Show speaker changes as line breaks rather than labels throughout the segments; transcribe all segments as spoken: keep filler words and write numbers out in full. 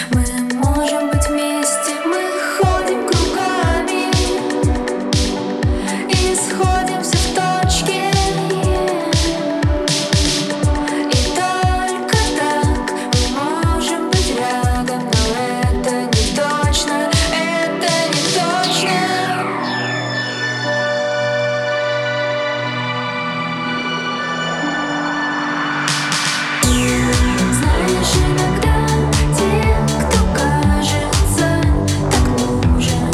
Мы можем быть вместе, мы ходим кругами и сходимся в точке. И только так мы можем быть рядом, но это не точно, это не точно. Знаешь, иногда те, кто кажется так нужен,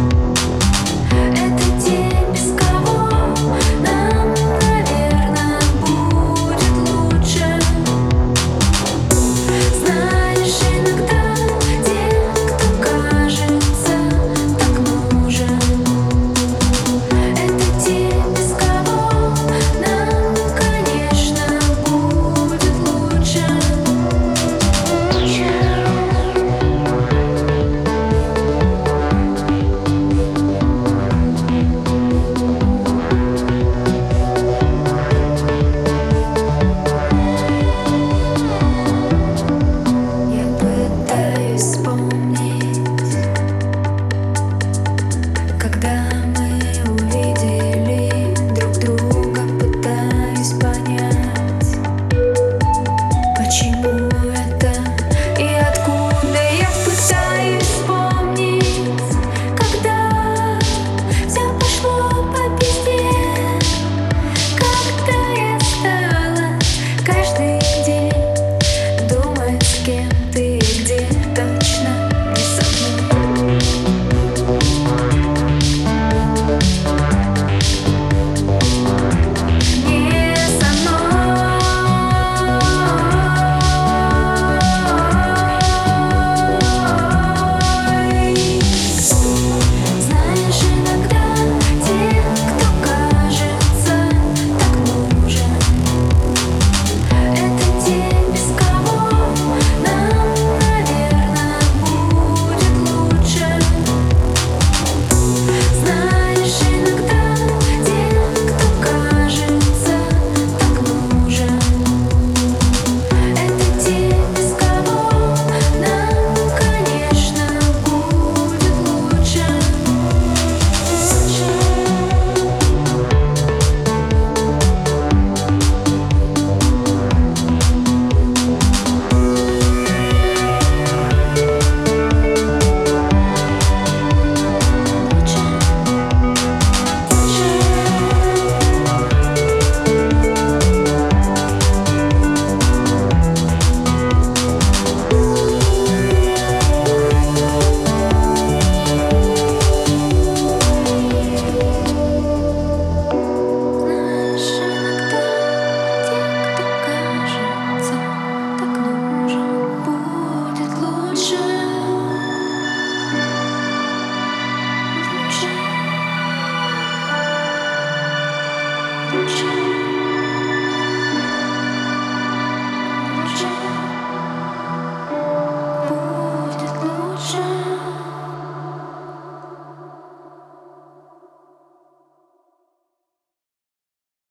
это те, без кого нам, наверное, будет лучше. Знаешь, иногда те, кто кажется так нужен, это те, без кого нам, конечно, будет лучше. Я пытаюсь вспомнить, когда мы увидели друг друга, пытаюсь понять, почему это и откуда. Я пытаюсь вспомнить, когда все пошло по пизде, когда я стала каждый день думать, с кем ты и где.